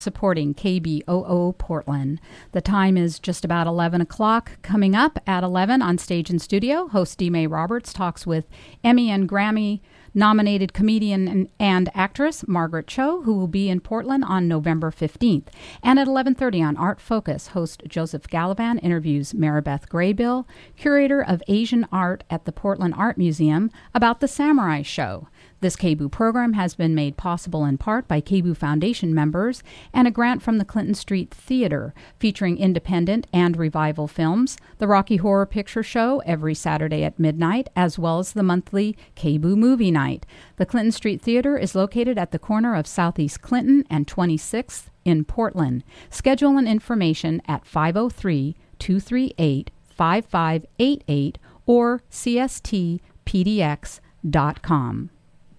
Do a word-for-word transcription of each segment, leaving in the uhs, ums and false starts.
supporting K B O O Portland. The time is just about eleven o'clock. Coming up at eleven on Stage and Studio, host D. May Roberts talks with Emmy and Grammy nominated comedian and, and actress Margaret Cho, who will be in Portland on November fifteenth. And at eleven thirty on Art Focus, host Joseph Gallivan interviews Maribeth Graybill, curator of Asian art at the Portland Art Museum, about the Samurai Show. This K B O O program has been made possible in part by K B O O Foundation members and a grant from the Clinton Street Theater, featuring independent and revival films, the Rocky Horror Picture Show every Saturday at midnight, as well as the monthly K B O O Movie Night. The Clinton Street Theater is located at the corner of Southeast Clinton and twenty-sixth in Portland. Schedule and information at five oh three, two three eight, five five eight eight or c s t p d x dot com.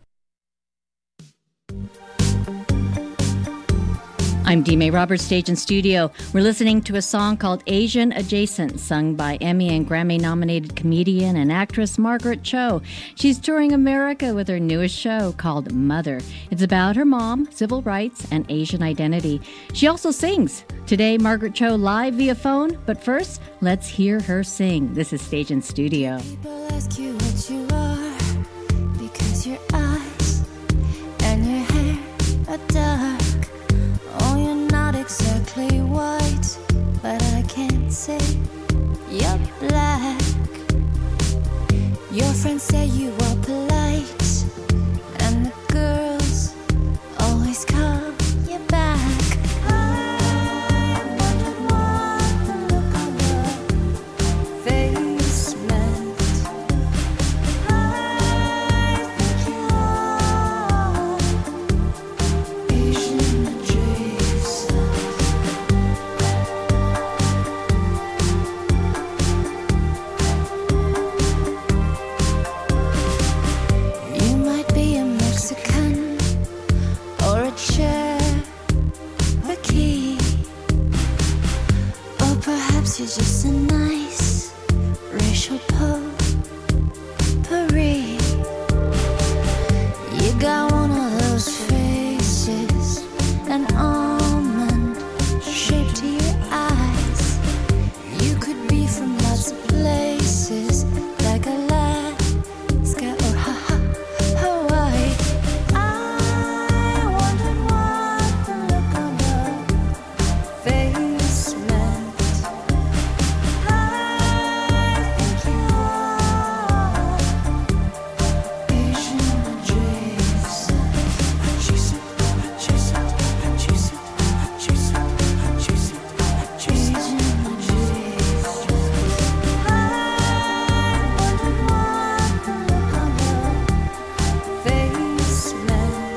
I'm D. May Roberts, Stage and Studio. We're listening to a song called Asian Adjacent, sung by Emmy and Grammy-nominated comedian and actress Margaret Cho. She's touring America with her newest show called Mother. It's about her mom, civil rights, and Asian identity. She also sings. Today, Margaret Cho live via phone, but first, let's hear her sing. This is Stage and Studio. People ask you what you are because your eyes and your hair are dark. Oh, you're not exactly white, but I can't say you're black. Your friends say you are polite, and the girls always call you back. I wondered what the look on your face meant. I think you are Asian adjacent. You might be a Mexican or a Cherokee, or perhaps you're just a nice racial potpourri. You got one of those faces, an almond shape to your eyes. You could be from lots of places, like Alaska or ha- ha- Hawaii. I wondered what the look on your face meant. I think you are Asian adjacent. Adjacent, adjacent, adjacent, adjacent, adjacent, adjacent, Asian adjacent. I wondered what the look on your face meant.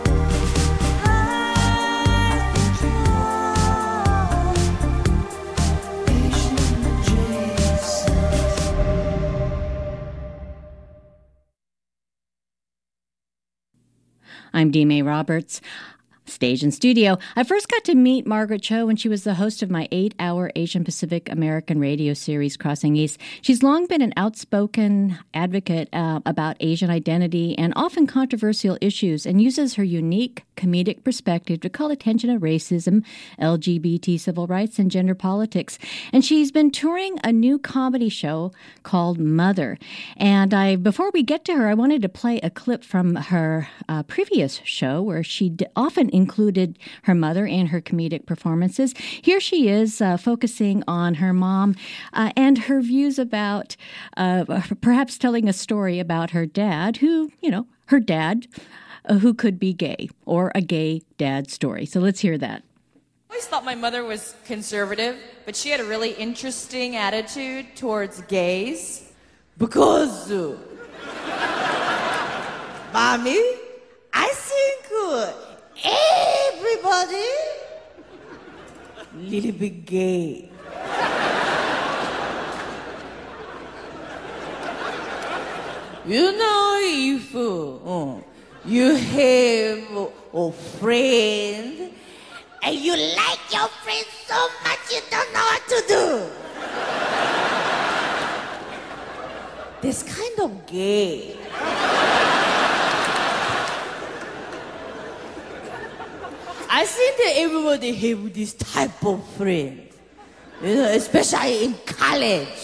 I think you are Asian adjacent. I'm D. May Roberts, Stage and Studio. I first got to meet Margaret Cho when she was the host of my eight-hour Asian Pacific American radio series, Crossing East. She's long been an outspoken advocate uh, about Asian identity and often controversial issues, and uses her unique comedic perspective to call attention to racism, L G B T civil rights, and gender politics. And she's been touring a new comedy show called Mother. And I, before we get to her, I wanted to play a clip from her uh, previous show where she d- often included her mother in her comedic performances. Here she is uh, focusing on her mom uh, and her views about uh, perhaps telling a story about her dad, who, you know, her dad, uh, who could be gay, or a gay dad story. So let's hear that. I always thought my mother was conservative, but she had a really interesting attitude towards gays. Because, uh, Mommy, I think uh, everybody little bit gay. You know, if uh, you have a friend and you like your friend so much you don't know what to do. That's kind of gay. I I think that everybody have this type of friend, you know, especially in college.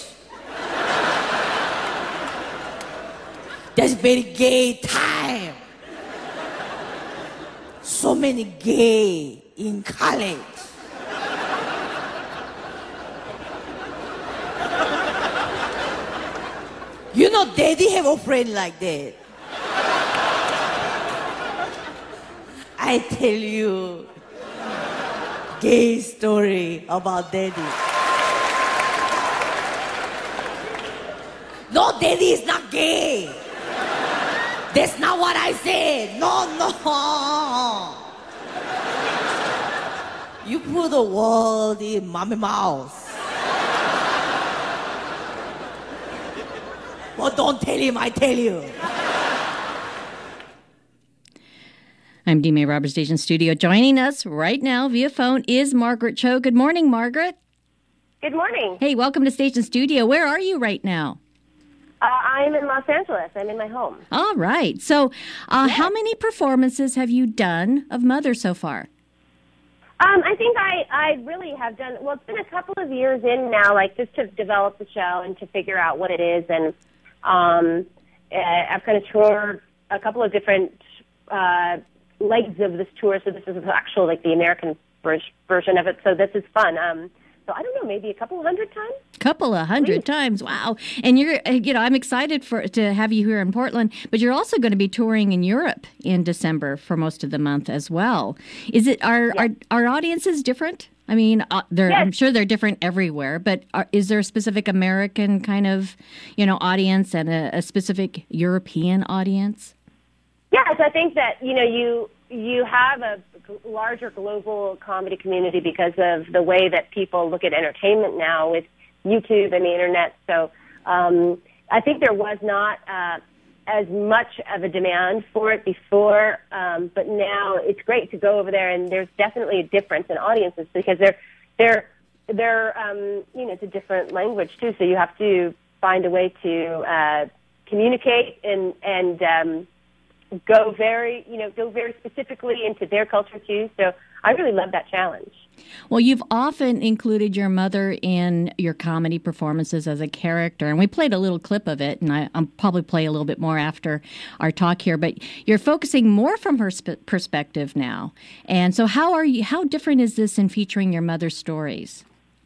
That's very gay time. So many gay in college. You know, daddy have a friend like that. I tell you gay story about daddy. No, daddy is not gay. That's not what I said. No, no. You put the word in mommy mouth. But don't tell him I tell you. I'm Dee May Roberts, Station Studio. Joining us right now via phone is Margaret Cho. Good morning, Margaret. Good morning. Hey, welcome to Station Studio. Where are you right now? Uh, I'm in Los Angeles. I'm in my home. All right. So uh, Yes. how many performances have you done of Mother so far? Um, I think I, I really have done, well, it's been a couple of years in now, like just to develop the show and to figure out what it is. And um, uh, I've kind of toured a couple of different uh, legs of this tour. So this is actual, like the American ver- version of it. So this is fun. Um, so I don't know, maybe a couple hundred times? Couple of hundred Please. times. Wow. And you're, uh, you know, I'm excited for to have you here in Portland, but you're also going to be touring in Europe in December for most of the month as well. Is it, are, Yes. are, are audiences different? I mean, uh, they're, Yes. I'm sure they're different everywhere, but are, is there a specific American kind of, you know, audience and a, a specific European audience? Yes, I think that, you know, you you have a g- larger global comedy community because of the way that people look at entertainment now with YouTube and the internet. So um, I think there was not uh, as much of a demand for it before, um, but now it's great to go over there, and there's definitely a difference in audiences because they're they're they're um, you know, it's a different language too. So you have to find a way to uh, communicate and and um, go very, you know, go very specifically into their culture too. So I really love that challenge. Well, you've often included your mother in your comedy performances as a character, and we played a little clip of it, and I, I'll probably play a little bit more after our talk here, but you're focusing more from her sp- perspective now. And so how are you, how different is this in featuring your mother's stories?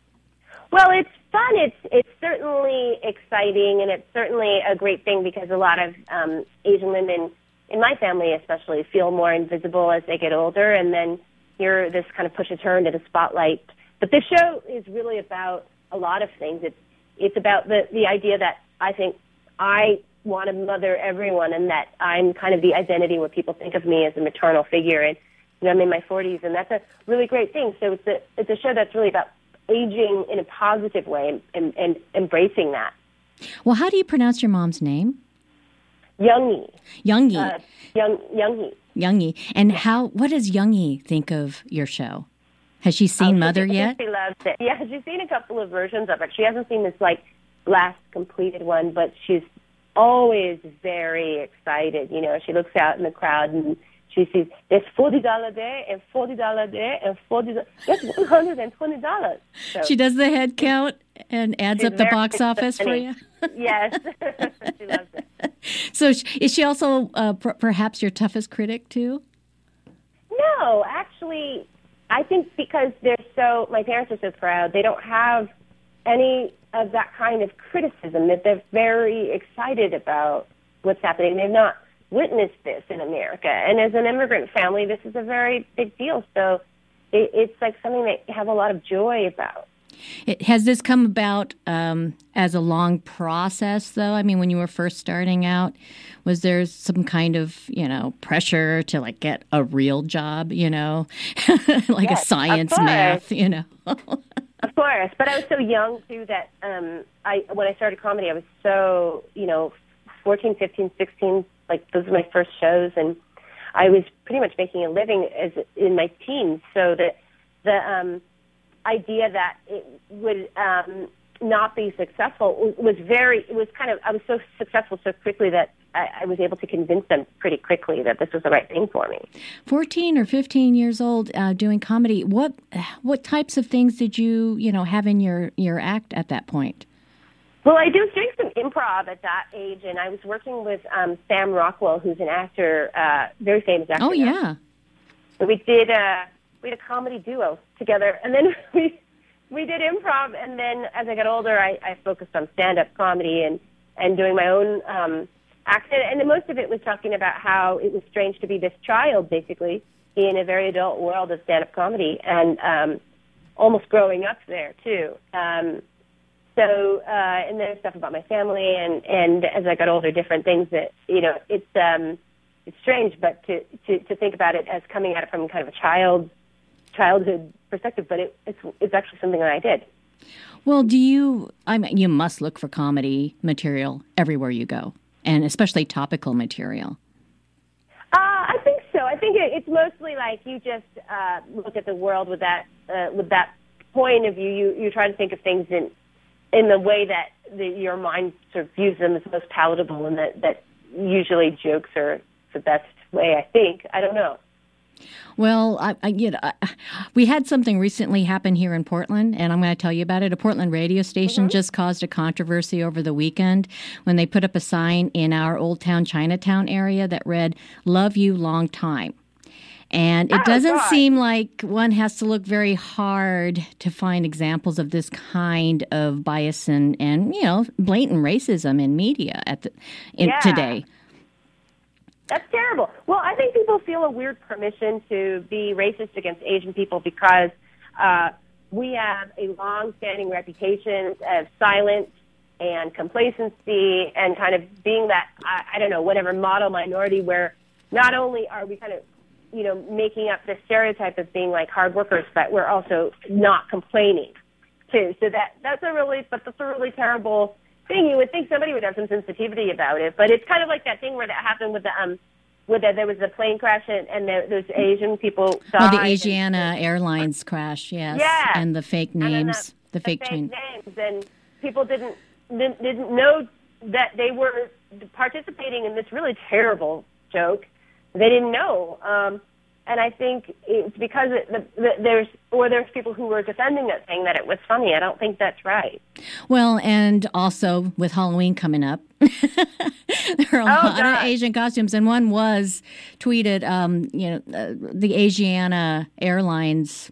Well, it's fun. It's it's certainly exciting, and it's certainly a great thing because a lot of um, Asian women, in my family especially, feel more invisible as they get older, and then you're this kind of pushes her into the spotlight. But this show is really about a lot of things. It's it's about the, the idea that I think I want to mother everyone, and that I'm kind of the identity where people think of me as a maternal figure. And you know, I'm in my forties, and that's a really great thing. So it's a it's a show that's really about aging in a positive way and, and, and embracing that. Well, how do you pronounce your mom's name? Youngie. Youngie. Uh, young, Youngie. Youngie. And how, what does Youngie think of your show? Has she seen Oh, Mother she, yet? She loves it. Yeah, she's seen a couple of versions of it. She hasn't seen this, like, last completed one, but she's always very excited. You know, she looks out in the crowd and she sees there's forty dollars there and forty dollars there and forty dollars. That's one hundred twenty dollars. So She does the head count and adds she's up the very box office for funny. you? Yes, she loves it. So sh- is she also uh, per- perhaps your toughest critic, too? No, actually, I think because they're so, my parents are so proud, they don't have any of that kind of criticism, that they're very excited about what's happening. They've not witnessed this in America. And as an immigrant family, this is a very big deal. So it, it's like something they have a lot of joy about. It, has this come about um, as a long process, though? I mean, when you were first starting out, was there some kind of, you know, pressure to, like, get a real job, you know, like Yes, a science, of course. math, you know? Of course, but I was so young, too, that um, I when I started comedy, I was so, you know, fourteen, fifteen, sixteen, like those were my first shows, and I was pretty much making a living as in my teens, so that the um, idea that it would um, not be successful was very, it was kind of, I was so successful so quickly that I, I was able to convince them pretty quickly that this was the right thing for me. fourteen or fifteen years old, uh, doing comedy. What what types of things did you, you know, have in your, your act at that point? Well, I was doing some improv at that age, and I was working with um, Sam Rockwell, who's an actor, uh, very famous actor. Oh, yeah. So we did a, we did a comedy duo together, and then we we did improv, and then as I got older, I, I focused on stand-up comedy and, and doing my own um, act. And most of it was talking about how it was strange to be this child, basically, in a very adult world of stand-up comedy, and um, almost growing up there, too. Um So, uh, and there's stuff about my family, and, and as I got older, different things that, you know, it's um, it's strange, but to, to, to think about it as coming at it from kind of a child, childhood perspective, but it, it's it's actually something that I did. Well, do you, I mean, you must look for comedy material everywhere you go, and especially topical material. Uh, I think so. I think it, it's mostly like you just uh, look at the world with that uh, with that point of view. You, you try to think of things in in the way that the, your mind sort of views them as most palatable, and that, that usually jokes are the best way, I think. I don't know. Well, I, I, you know, I, we had something recently happen here in Portland, and I'm going to tell you about it. A Portland radio station mm-hmm. just caused a controversy over the weekend when they put up a sign in our Old Town Chinatown area that read, "Love you long time." And it oh, doesn't God. seem like one has to look very hard to find examples of this kind of bias and, and you know, blatant racism in media at the, in, yeah. today. That's terrible. Well, I think people feel a weird permission to be racist against Asian people because uh, we have a long-standing reputation of silence and complacency and kind of being that, I, I don't know, whatever model minority where not only are we kind of you know, making up the stereotype of being like hard workers, but we're also not complaining too. So that that's a really, but that's a really terrible thing. You would think somebody would have some sensitivity about it, but it's kind of like that thing where that happened with the um, with the, there was a plane crash and, and the, those Asian people died. Oh, the Asiana and, Airlines crash, yes. Yeah. And the fake names, the, the fake, fake twin. names, and people didn't didn't, didn't know that they were participating in this really terrible joke. They didn't know, um, and I think it's because it, the, the, there's or there's people who were defending it, saying that it was funny. I don't think that's right. Well, and also with Halloween coming up, there are a oh, lot God. of Asian costumes, and one was tweeted. Um, you know, uh, the Asiana Airlines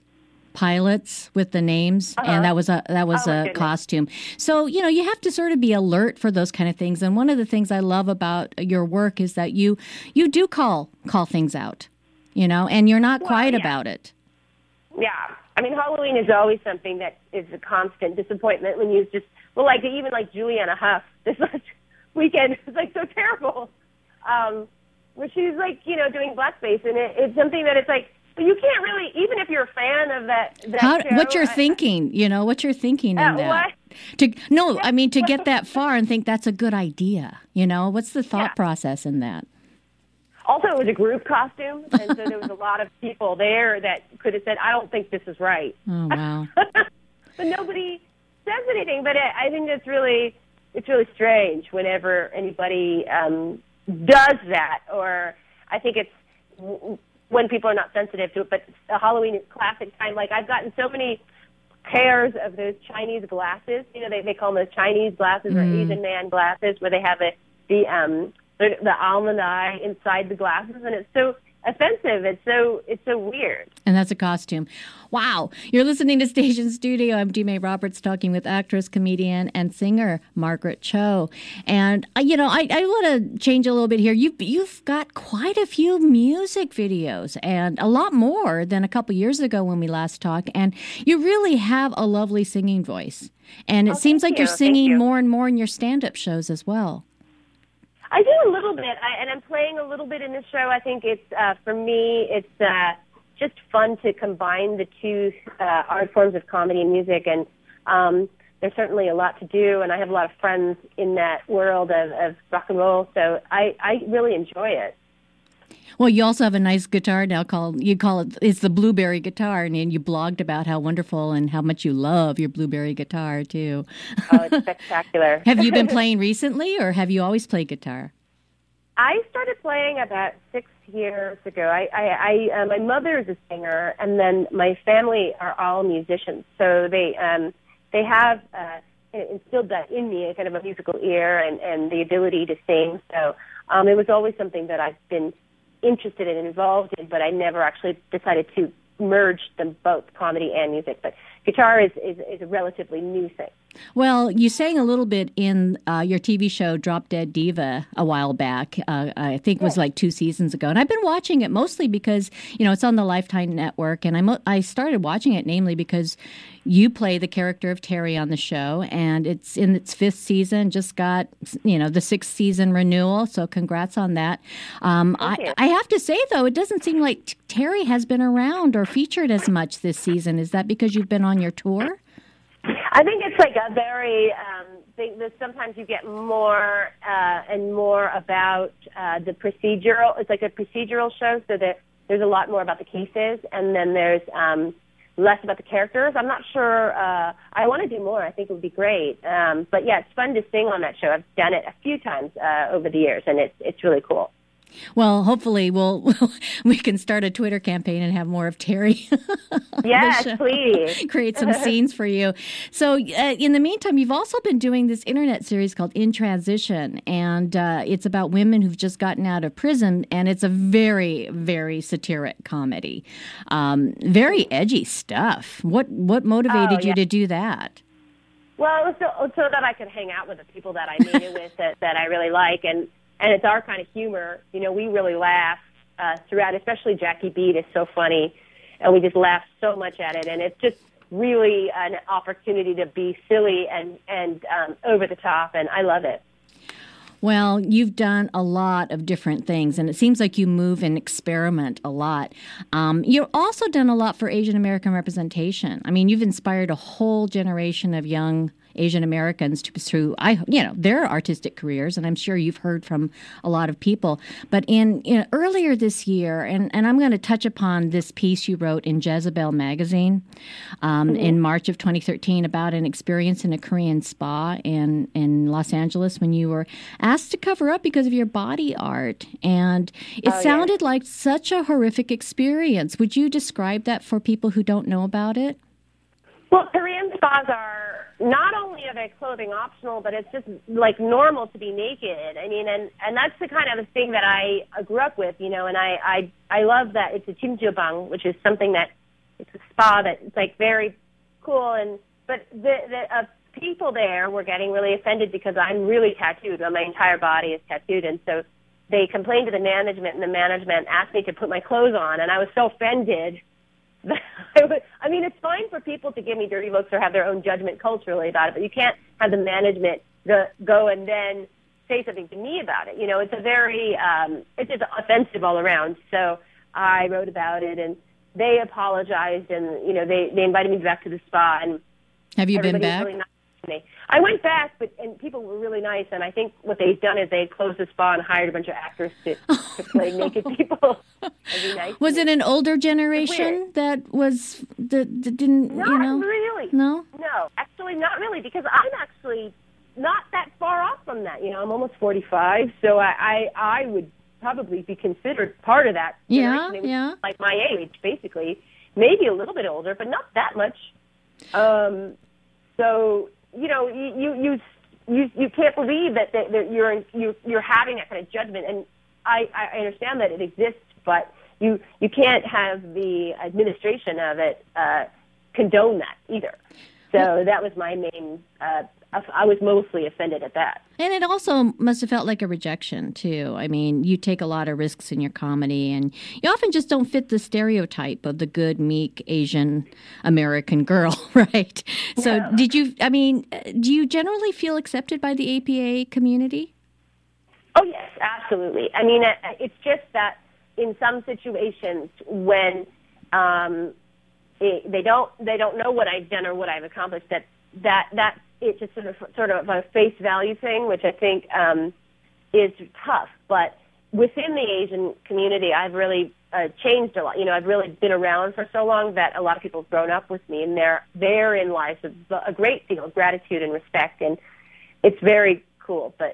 pilots with the names, uh-huh. and that was a that was oh, a goodness. costume. So you know you have to sort of be alert for those kind of things. And one of the things I love about your work is that you you do call call things out, you know, and you're not well, quiet yeah. about it. Yeah, I mean Halloween is always something that is a constant disappointment when you just well, like even like Juliana Huff this last weekend was like so terrible, um, where she's like you know doing blackface, and it, it's something that it's like. But you can't really, even if you're a fan of that, that How, show. what you're I, thinking, you know, what you're thinking in uh, that. What? To no, I mean to get that far and think that's a good idea. You know, what's the thought yeah. process in that? Also, it was a group costume, and so there was a lot of people there that could have said, "I don't think this is right." Oh wow! But nobody says anything. But it, I think it's really, it's really strange whenever anybody um, does that, or I think it's. when people are not sensitive to it, but a Halloween is classic time. Like, I've gotten so many pairs of those Chinese glasses. You know, they, they call them those Chinese glasses mm. or Asian man glasses, where they have a, the um the, the almond eye inside the glasses, and it's so offensive. It's so it's so weird. And that's a costume. Wow. You're listening to Station Studio. I'm Dime Roberts talking with actress, comedian, and singer Margaret Cho. And, uh, you know, I, I want to change a little bit here. You've, you've got quite a few music videos, and a lot more than a couple years ago when we last talked. And you really have a lovely singing voice. And it oh, seems like you. you're singing you. more and more in your stand-up shows as well. I do a little bit, I, and I'm playing a little bit in the show. I think it's, uh, for me, it's uh, just fun to combine the two uh, art forms of comedy and music, and um, there's certainly a lot to do, and I have a lot of friends in that world of, of rock and roll, so I, I really enjoy it. Well, you also have a nice guitar now called, you call it, it's the Blueberry guitar, and you blogged about how wonderful and how much you love your Blueberry guitar, too. Oh, it's spectacular. Have you been playing recently, or have you always played guitar? I started playing about six years ago. I, I, I uh, my mother is a singer, and then my family are all musicians. So they um, they have uh, instilled that in me, a kind of a musical ear and, and the ability to sing. So um, it was always something that I've been interested in and involved in, but I never actually decided to merge them both, comedy and music. But guitar is, is, is a relatively new thing. Well, you sang a little bit in uh, your T V show Drop Dead Diva a while back. Uh, I think it was like two seasons ago. And I've been watching it mostly because, you know, it's on the Lifetime Network. And I mo- I started watching it namely because you play the character of Terry on the show. And it's in its fifth season, just got, you know, the sixth season renewal. So congrats on that. Um, I, I have to say, though, it doesn't seem like t- Terry has been around or featured as much this season. Is that because you've been on your tour? I think it's like a very um, thing that sometimes you get more uh, and more about uh, the procedural. It's like a procedural show, so that there's a lot more about the cases, and then there's um, less about the characters. I'm not sure. Uh, I want to do more. I think it would be great. Um, but yeah, it's fun to sing on that show. I've done it a few times uh, over the years, and it's it's really cool. Well, hopefully we'll, we'll we can start a Twitter campaign and have more of Terry. Yes, please. Create some scenes for you. So uh, in the meantime, you've also been doing this internet series called In Transition, and uh, it's about women who've just gotten out of prison, and it's a very, very satiric comedy. Um, very edgy stuff. What, what motivated oh, yeah. you to do that? Well, it was so, so that I could hang out with the people that I made it with that, that I really like, and And it's our kind of humor. You know, we really laugh uh, throughout, especially Jackie Beat is so funny, and we just laugh so much at it. And it's just really an opportunity to be silly and, and um, over the top, and I love it. Well, you've done a lot of different things, and it seems like you move and experiment a lot. Um, you've also done a lot for Asian American representation. I mean, you've inspired a whole generation of young Asian Americans to pursue, I, you know, their artistic careers, and I'm sure you've heard from a lot of people. But in you know, earlier this year, and, and I'm going to touch upon this piece you wrote in Jezebel magazine um, mm-hmm. in March of twenty thirteen about an experience in a Korean spa in, in Los Angeles when you were asked to cover up because of your body art. And it oh, sounded yeah. like such a horrific experience. Would you describe that for people who don't know about it? Well, Korean spas are, not only are they clothing optional, but it's just like normal to be naked. I mean, and, and that's the kind of thing that I grew up with, you know, and I, I, I love that it's a jjimjilbang, which is something that, it's a spa that's like very cool. And, but the, the uh, people there were getting really offended because I'm really tattooed. My entire body is tattooed. And so they complained to the management, and the management asked me to put my clothes on, and I was so offended. I mean, it's fine for people to give me dirty looks or have their own judgment culturally about it, but you can't have the management go and then say something to me about it. You know, it's a very, um, it's just offensive all around. So I wrote about it, and they apologized, and, you know, they, they invited me back to the spa. And have you been back? Really nice to me. I went back, but and people were really nice, and I think what they've done is they closed the spa and hired a bunch of actors to, to play naked people. Nice was it an older generation that was that, that didn't not you know? really No, no, actually not really, because I'm actually not that far off from that. You know, I'm almost forty-five, so I I, I would probably be considered part of that yeah, generation. yeah, like my age, basically, maybe a little bit older, but not that much. Um, so. You know, you you you you can't believe that, that, that you're you you're having that kind of judgment, and I, I understand that it exists, but you you can't have the administration of it uh, condone that either. So that was my main. Uh, I was mostly offended at that. And it also must have felt like a rejection, too. I mean, you take a lot of risks in your comedy, and you often just don't fit the stereotype of the good, meek, Asian American girl, right? So No. did you, I mean, do you generally feel accepted by the A P A community? Oh, yes, absolutely. I mean, it's just that in some situations when um, it, they don't they don't know what I've done or what I've accomplished, that that that it's just sort of sort of a face value thing, which I think um, is tough. But within the Asian community, I've really uh, changed a lot. You know, I've really been around for so long that a lot of people have grown up with me, and they're therein lies a, a great deal of gratitude and respect, and it's very cool. But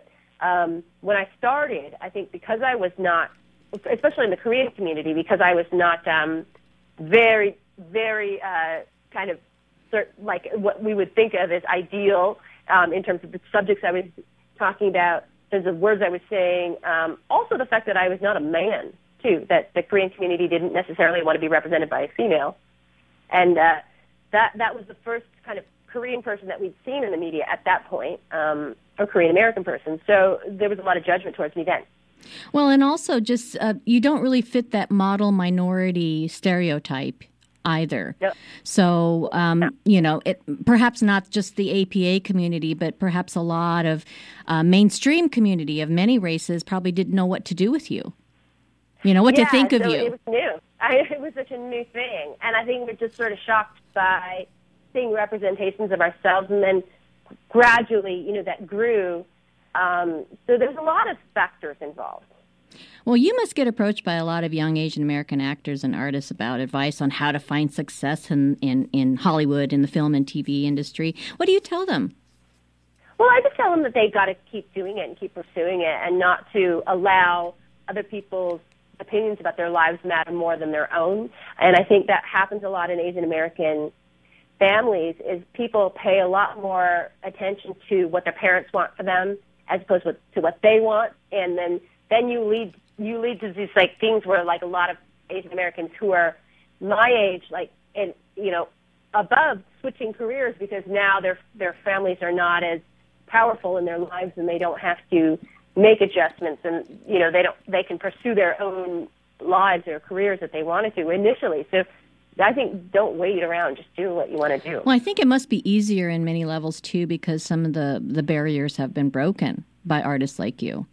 um, when I started, I think because I was not, especially in the Korean community, because I was not um, very, very uh, kind of cert- like what we would think of as ideal um, in terms of the subjects I was talking about, in terms of words I was saying. Um, also the fact that I was not a man, too, that the Korean community didn't necessarily want to be represented by a female. And uh, that that was the first kind of Korean person that we'd seen in the media at that point, um, a Korean-American person. So there was a lot of judgment towards me then. Well, and also just uh, you don't really fit that model minority stereotype either. Yep. So, um, no. you know, it, perhaps not just the A P A community, but perhaps a lot of uh, mainstream community of many races probably didn't know what to do with you. You know, what yeah, to think of so you. It was new. I, it was such a new thing. And I think we're just sort of shocked by seeing representations of ourselves, and then gradually, you know, that grew. Um, so there's a lot of factors involved. Well, you must get approached by a lot of young Asian American actors and artists about advice on how to find success in, in, in Hollywood, in the film and T V industry. What do you tell them? Well, I just tell them that they've got to keep doing it and keep pursuing it, and not to allow other people's opinions about their lives matter more than their own. And I think that happens a lot in Asian American families, is people pay a lot more attention to what their parents want for them as opposed to what they want. And then, then you lead you lead to these like things where like a lot of Asian Americans who are my age, like, and you know, above, switching careers because now their their families are not as powerful in their lives and they don't have to make adjustments, and you know they don't they can pursue their own lives or careers that they wanted to initially. So I think don't wait around, just do what you want to do. Well, I think it must be easier in many levels too, because some of the the barriers have been broken by artists like you.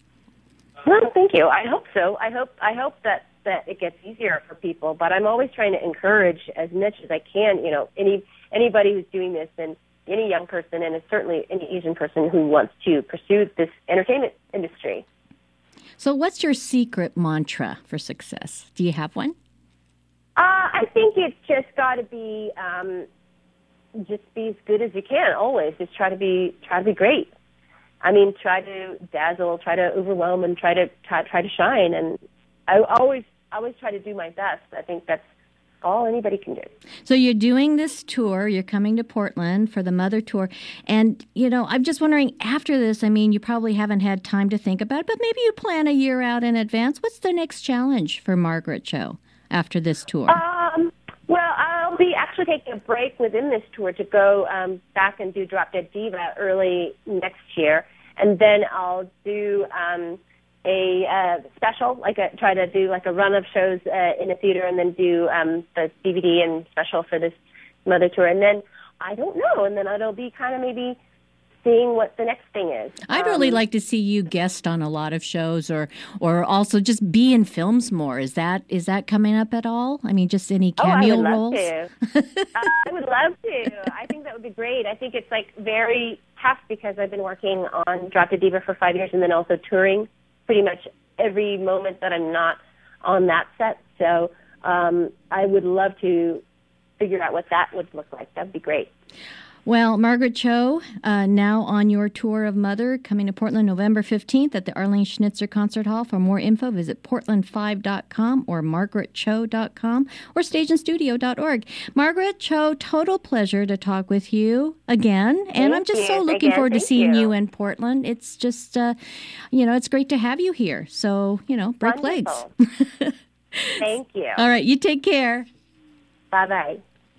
Well, thank you. I hope so. I hope I hope that that it gets easier for people, but I'm always trying to encourage as much as I can, you know, any anybody who's doing this, and any young person, and certainly any Asian person who wants to pursue this entertainment industry. So what's your secret mantra for success? Do you have one? Uh, I think it's just got to be, um, just be as good as you can, always. Just try to be, try to be great. I mean, try to dazzle, try to overwhelm, and try to, try, try to shine. And I always, always try to do my best. I think that's all anybody can do. So you're doing this tour, you're coming to Portland for the Mother Tour, and, you know, I'm just wondering, after this, I mean, you probably haven't had time to think about it, but maybe you plan a year out in advance. What's the next challenge for Margaret Cho after this tour? Um, well, I'll be actually taking a break within this tour to go um, back and do Drop Dead Diva early next year, and then I'll do um, a uh, special, like a, try to do like a run of shows uh, in a theater, and then do um, the D V D and special for this Mother Tour. And then I don't know, and then it'll be kind of maybe seeing what the next thing is. I'd really um, like to see you guest on a lot of shows, or or also just be in films more. Is that is that coming up at all? I mean, just any cameo oh, I would roles? Love to. uh, I would love to. I think that would be great. I think it's like very tough because I've been working on Drop Dead Diva for five years and then also touring pretty much every moment that I'm not on that set. So um, I would love to figure out what that would look like. That would be great. Well, Margaret Cho, uh, now on your tour of Mother, coming to Portland November fifteenth at the Arlene Schnitzer Concert Hall. For more info, visit portland five dot com or margaret cho dot com or stage and studio dot org. Margaret Cho, total pleasure to talk with you again. And Thank I'm just you. so looking Again, forward to thank seeing you. you in Portland. It's just, uh, you know, it's great to have you here. So, you know, break Wonderful. legs. Thank you. All right, you take care. Bye-bye.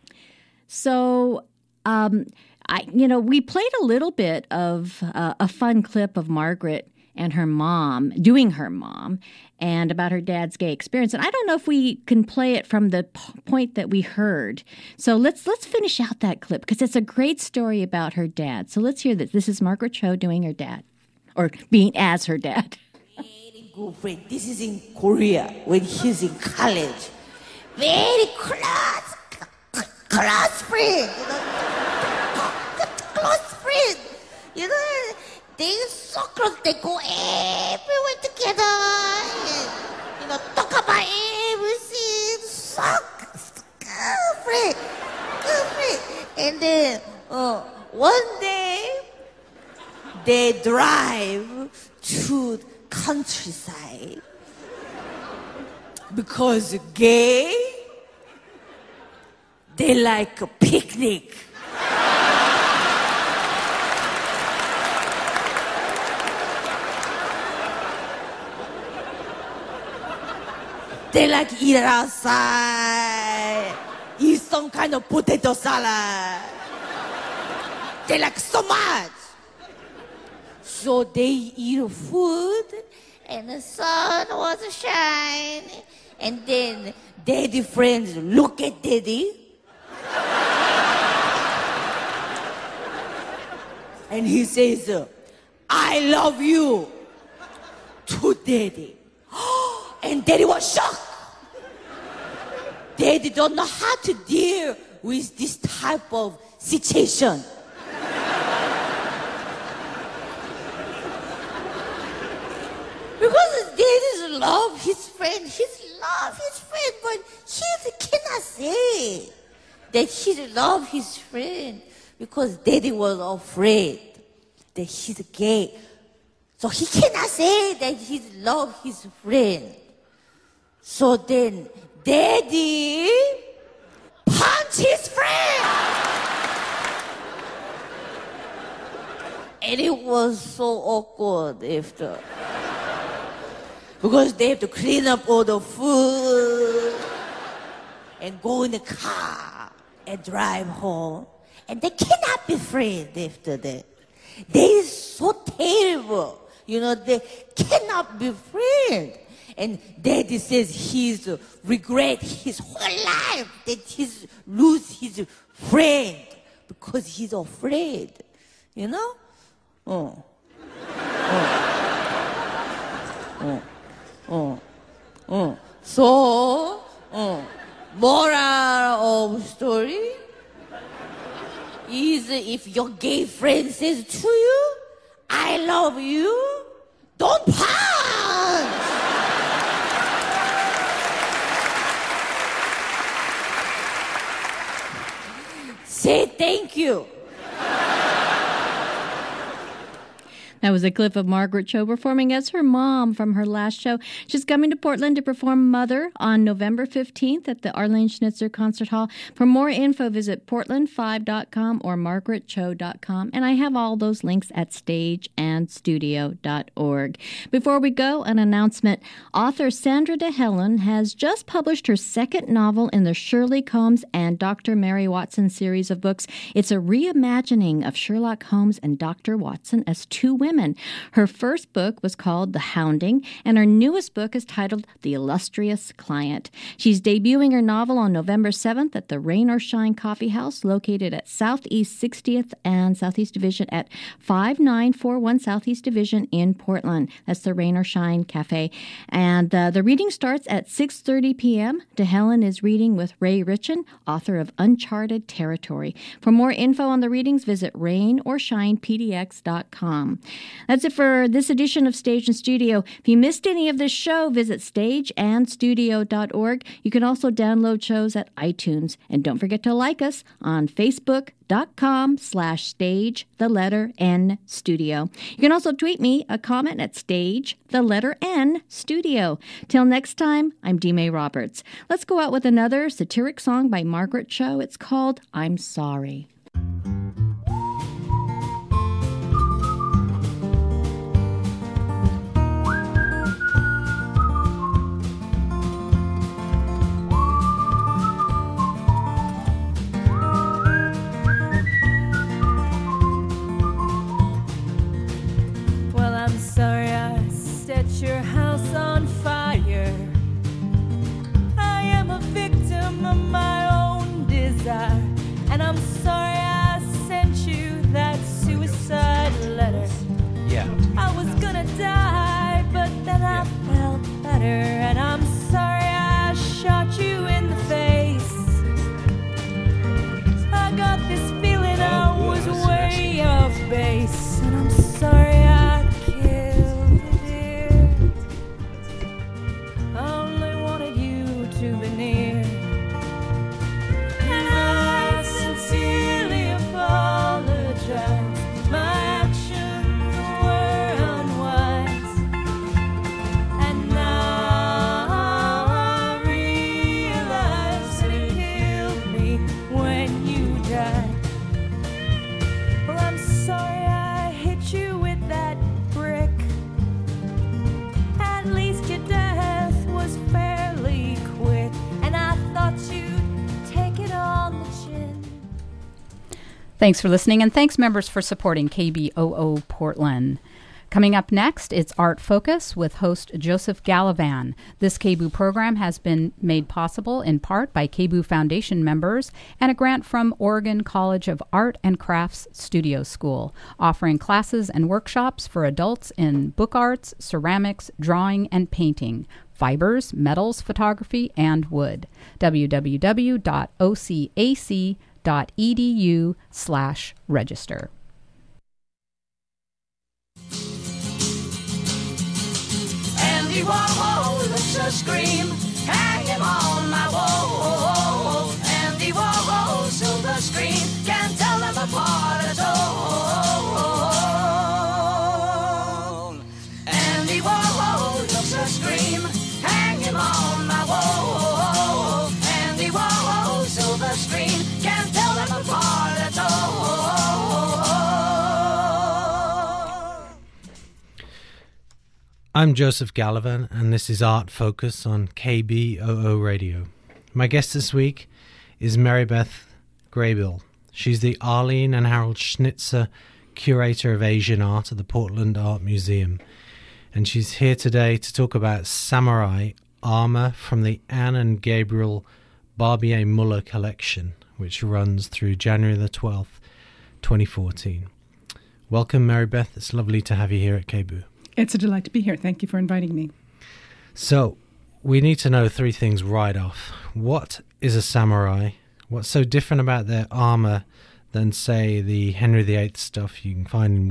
So, um, I, you know, we played a little bit of uh, a fun clip of Margaret and her mom, doing her mom, and about her dad's gay experience. And I don't know if we can play it from the p- point that we heard. So let's let's finish out that clip, because it's a great story about her dad. So let's hear this. This is Margaret Cho doing her dad, or being as her dad. Very good friend. This is in Korea when he's in college. Very close, close friend. You know, close friend. You know, they're so close. They go everywhere together. You know, talk about everything. So good friend, good friend. And then uh, one day, they drive to countryside because gay, they like a picnic. They like eat outside, eat some kind of potato salad. They like so much. So they eat food, and the sun was shining. And then daddy friends look at daddy. And he says, I love you to daddy. And daddy was shocked. Daddy don't know how to deal with this type of situation. Because daddy love his friend, he love his friend, but he cannot say that he love his friend because daddy was afraid that he's gay. So he cannot say that he love his friend. So then daddy punch his friend. And it was so awkward after. Because they have to clean up all the food and go in the car and drive home. And they cannot be friends after that. They are so terrible. You know, they cannot be friends. And daddy says he's uh, regret his whole life that he's lose his friend because he's afraid. You know? Oh. Oh. Oh. Oh. Oh. So, oh. Moral of story is if your gay friend says to you, I love you, don't punch! Say thank you. That was a clip of Margaret Cho performing as her mom from her last show. She's coming to Portland to perform Mother on November fifteenth at the Arlene Schnitzer Concert Hall. For more info, visit portland five dot com or margaret cho dot com. And I have all those links at stage and studio dot org. Before we go, an announcement. Author Sandra DeHelen has just published her second novel in the Shirley Combs and Doctor Mary Watson series of books. It's a reimagining of Sherlock Holmes and Doctor Watson as two women. Her first book was called The Hounding, and her newest book is titled The Illustrious Client. She's debuting her novel on November seventh at the Rain or Shine Coffee House, located at Southeast sixtieth and Southeast Division at five nine four one Southeast Division in Portland. That's the Rain or Shine Cafe. And uh, the reading starts at six thirty p.m. DeHelen is reading with Ray Richin, author of Uncharted Territory. For more info on the readings, visit rain or shine p d x dot com. That's it for this edition of Stage and Studio. If you missed any of this show, visit stage and studio dot org. You can also download shows at iTunes. And don't forget to like us on facebook.com slash stage, the letter N, studio. You can also tweet me a comment at stage, the letter N, studio. Till next time, I'm D-May Roberts. Let's go out with another satiric song by Margaret Cho. It's called I'm Sorry. Your house on fire. I am a victim of my own desire, and I'm sorry I sent you that suicide letter. Yeah. I was gonna die, but then I felt better, and I'm sorry I shot you in the face. I got this feeling I was way off base, and I'm sorry I killed it. I only wanted you to be near, and I sincerely apologize. My actions Thanks for listening, and thanks, members, for supporting K B O O Portland. Coming up next, it's Art Focus with host Joseph Gallivan. This K B O O program has been made possible in part by K B O O Foundation members and a grant from Oregon College of Art and Crafts Studio School, offering classes and workshops for adults in book arts, ceramics, drawing, and painting, fibers, metals, photography, and wood. w w w dot o c a c dot e d u slash register. Andy Warhol looks a scream, hang him on my wall. Andy Warhol, silver screen, can't tell them apart at all. Andy Warhol looks a scream, hang him on my wall. Andy Warhol, silver screen, can't tell them apart at all. I'm Joseph Gallivan, and this is Art Focus on K B O O Radio. My guest this week is Marybeth Graybill. She's the Arlene and Harold Schnitzer Curator of Asian Art at the Portland Art Museum, and she's here today to talk about Samurai armor from the Anne and Gabriel Barbier Muller collection, which runs through January the twelfth, twenty fourteen. Welcome, Marybeth. It's lovely to have you here at K B O O. It's a delight to be here. Thank you for inviting me. So, we need to know three things right off. What is a samurai? What's so different about their armor than, say, the Henry the Eighth stuff you can find in